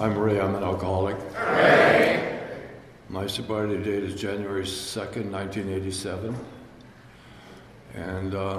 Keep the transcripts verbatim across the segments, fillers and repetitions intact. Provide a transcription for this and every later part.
I'm Ray, I'm an alcoholic. Hooray! My sobriety date is January second, nineteen eighty-seven. And uh,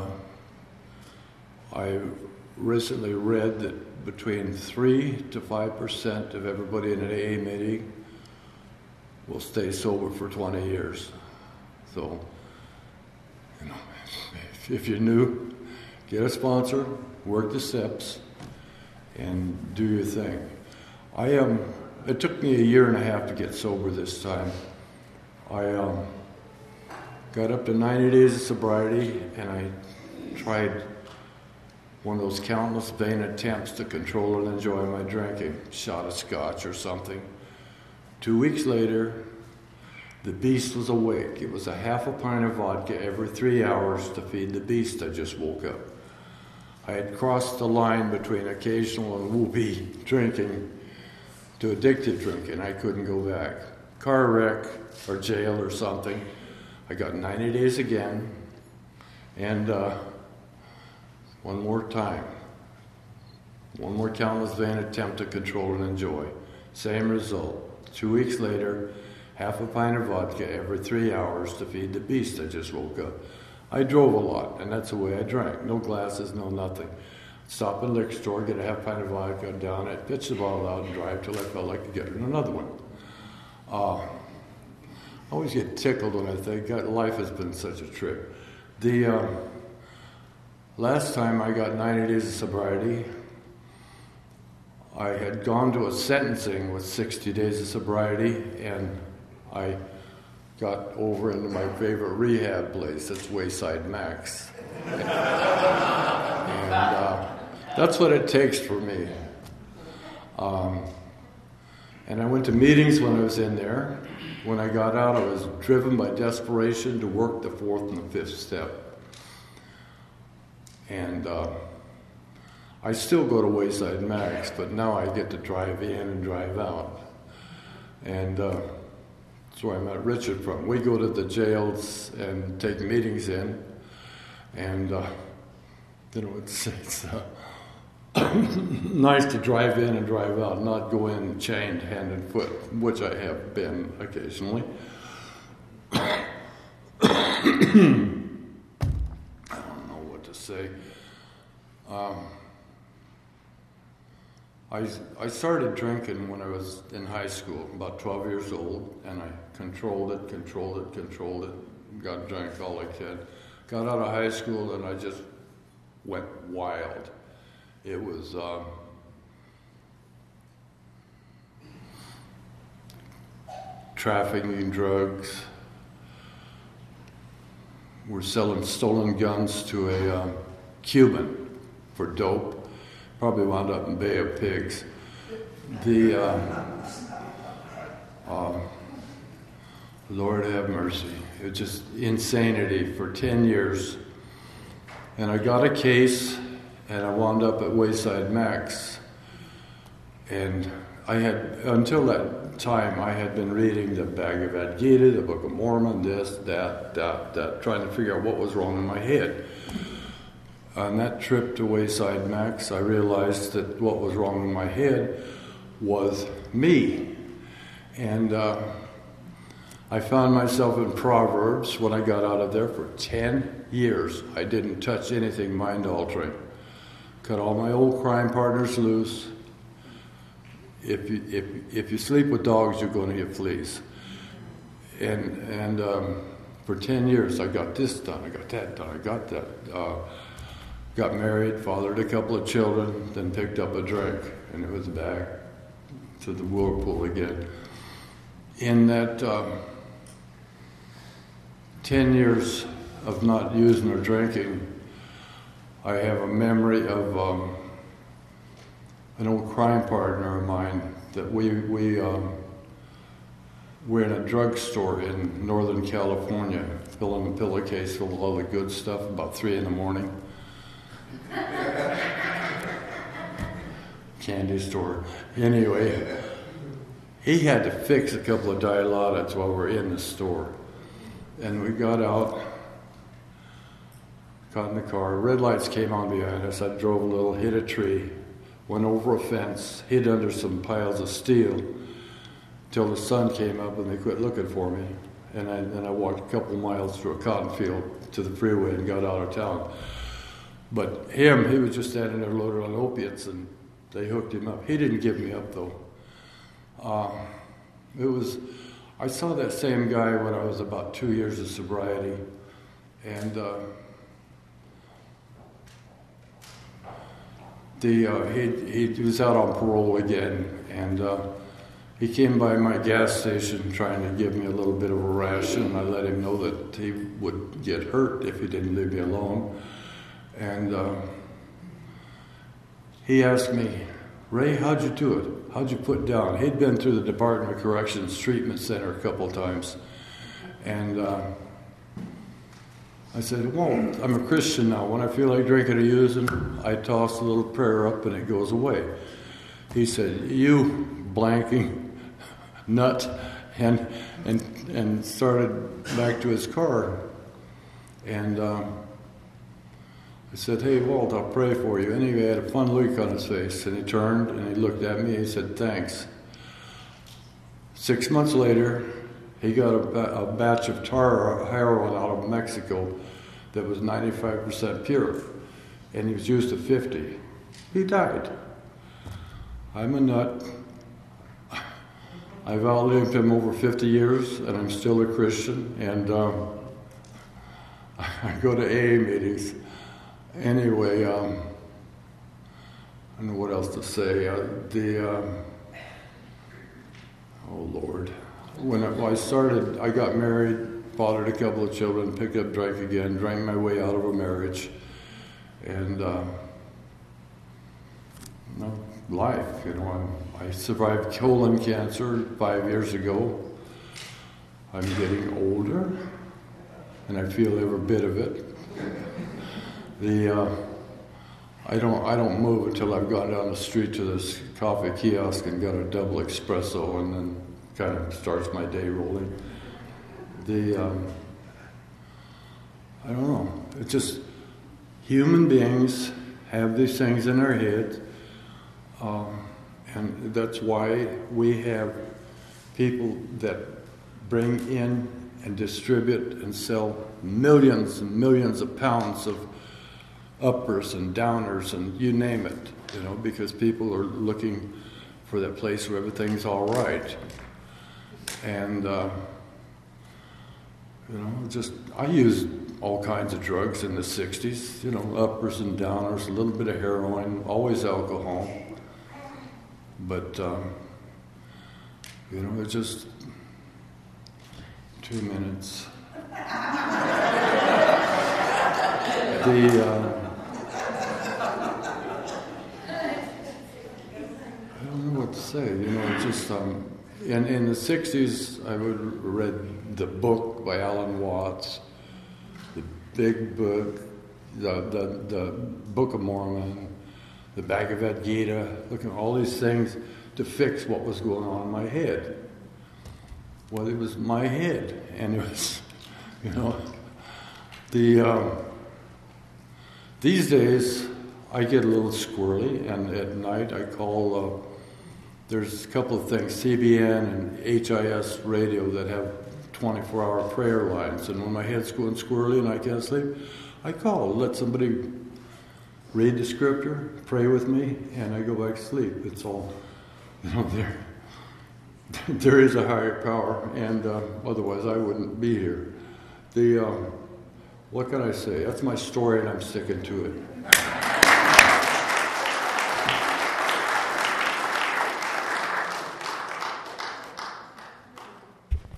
I recently read that between three to five percent of everybody in an A A meeting will stay sober for twenty years. So, you know, if, if you're new, get a sponsor, work the steps, and do your thing. I um, it took me a year and a half to get sober this time. I um, got up to ninety days of sobriety, and I tried one of those countless vain attempts to control and enjoy my drinking, shot of scotch or something. Two weeks later, the beast was awake. It was a half a pint of vodka every three hours to feed the beast. I just woke up. I had crossed the line between occasional and whoopee drinking to addicted drinking. I couldn't go back. Car wreck or jail or something. I got ninety days again, and uh, one more time. One more countless vain attempt to control and enjoy. Same result. Two weeks later, half a pint of vodka every three hours to feed the beast. I just woke up. I drove a lot, and that's the way I drank. No glasses, no nothing. Stop at a liquor store, get a half pint of vodka, down it, pitch the bottle out, and drive till I felt like getting another one. Uh, I always get tickled when I think, God, life has been such a trip. The uh, last time I got ninety days of sobriety, I had gone to a sentencing with sixty days of sobriety, and I got over into my favorite rehab place. It's Wayside Max. and uh, that's what it takes for me. Um, and I went to meetings when I was in there. When I got out, I was driven by desperation to work the fourth and the fifth step. And uh, I still go to Wayside Max, but now I get to drive in and drive out. And uh, that's where I met Richard from. We go to the jails and take meetings in, and uh, you know, it's, it's uh, nice to drive in and drive out, not go in chained hand and foot, which I have been occasionally. I don't know what to say. Um, I, I started drinking when I was in high school, about twelve years old, and I controlled it, controlled it, controlled it, got drunk all I could. Got out of high school and I just went wild. It was um, trafficking drugs. We're selling stolen guns to a um, Cuban for dope. Probably wound up in Bay of Pigs. The uh, uh, Lord have mercy. It was just insanity for ten years. And I got a case, and I wound up at Wayside Max. And I had, until that time, I had been reading the Bhagavad Gita, the Book of Mormon, this, that, that, that, trying to figure out what was wrong in my head. On that trip to Wayside Max, I realized that what was wrong in my head was me. And uh, I found myself in Proverbs when I got out of there for ten years. I didn't touch anything mind-altering. Cut all my old crime partners loose. If you, if, if you sleep with dogs, you're going to get fleas. And, and um, for ten years, I got this done, I got that done, I got that. Uh, got married, fathered a couple of children, then picked up a drink, and it was back to the whirlpool again. In that um, ten years of not using or drinking, I have a memory of um, an old crime partner of mine that we we um, we're in a drugstore in Northern California, filling a pillowcase full of all the good stuff about three in the morning. Candy store. Anyway, he had to fix a couple of dilaudits while we were in the store. And we got out, got in the car. Red lights came on behind us. I drove a little, hit a tree, went over a fence, hid under some piles of steel, till the sun came up and they quit looking for me. And I, then I walked a couple miles through a cotton field to the freeway and got out of town. But him, he was just standing there loaded on opiates, and they hooked him up. He didn't give me up, though. Um, it was, I saw that same guy when I was about two years of sobriety, and uh, the uh, he he was out on parole again, and uh, he came by my gas station trying to give me a little bit of a ration, and I let him know that he would get hurt if he didn't leave me alone. And uh, he asked me, "Ray, how'd you do it? How'd you put down?" He'd been through the Department of Corrections Treatment Center a couple of times. And uh, I said, "Well, I'm a Christian now. When I feel like drinking or using, I toss a little prayer up and it goes away." He said, "You blanking nut," and and and started back to his car. And um, I said, "Hey, Walt, I'll pray for you." And he had a fun look on his face, and he turned and he looked at me and he said, "Thanks." Six months later, he got a, ba- a batch of tar heroin out of Mexico that was ninety-five percent pure, and he was used to fifty. He died. I'm a nut. I've outlived him over fifty years, and I'm still a Christian, and um, I go to A A meetings. Anyway, um, I don't know what else to say. Uh, the, um, oh Lord. When I, when I started, I got married, fathered a couple of children, picked up, drank again, drank my way out of a marriage, and uh, you know, life, you know. I'm, I survived colon cancer five years ago. I'm getting older, and I feel every bit of it. The uh, I don't I don't move until I've gone down the street to this coffee kiosk and got a double espresso, and then kind of starts my day rolling. The um, I don't know. It's just human beings have these things in their heads, um, and that's why we have people that bring in and distribute and sell millions and millions of pounds of uppers and downers and you name it, you know, because people are looking for that place where everything's all right. And, uh, you know, just, I used all kinds of drugs in the sixties, you know, uppers and downers, a little bit of heroin, always alcohol. But, um, you know, it's just two minutes. The, uh, I don't know what to say, you know, it's just, um, in, in the sixties, I would read the book by Alan Watts, the big book, the, the, the Book of Mormon, the Bhagavad Gita, looking at all these things to fix what was going on in my head. Well, it was my head, and it was, you know, the, um, these days, I get a little squirrely, and at night I call, uh, there's a couple of things, C B N and H I S radio that have twenty-four hour prayer lines, and when my head's going squirrely and I can't sleep, I call, let somebody read the scripture, pray with me, and I go back to sleep. It's all, you know, there. There is a higher power, and uh, otherwise I wouldn't be here. The, um, what can I say? That's my story, and I'm sticking to it.